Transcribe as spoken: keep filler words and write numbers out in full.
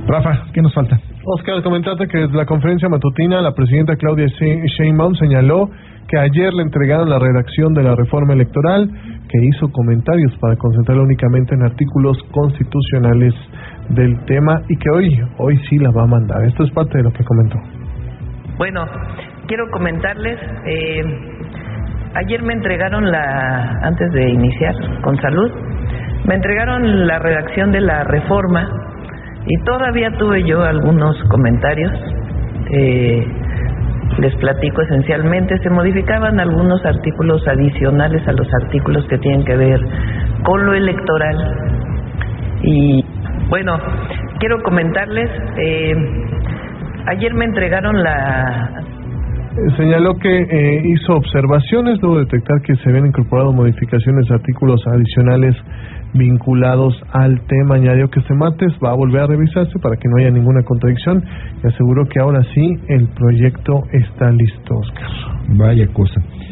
Rafa, ¿qué nos falta? Oscar, comentarte que desde la conferencia matutina la presidenta Claudia Sheinbaum señaló que ayer le entregaron la redacción de la reforma electoral, que hizo comentarios para concentrarla únicamente en artículos constitucionales del tema y que hoy, hoy sí la va a mandar. Esto es parte de lo que comentó. Bueno, quiero comentarles, eh, ayer me entregaron la, antes de iniciar con salud, me entregaron la redacción de la reforma y todavía tuve yo algunos comentarios. Eh, les platico esencialmente, se modificaban algunos artículos adicionales a los artículos que tienen que ver con lo electoral. Y bueno, quiero comentarles, eh, ayer me entregaron la... Señaló que eh, hizo observaciones, luego de detectar que se habían incorporado modificaciones de artículos adicionales vinculados al tema. Añadió que este martes va a volver a revisarse para que no haya ninguna contradicción y aseguró que ahora sí el proyecto está listo, Oscar. Vaya cosa.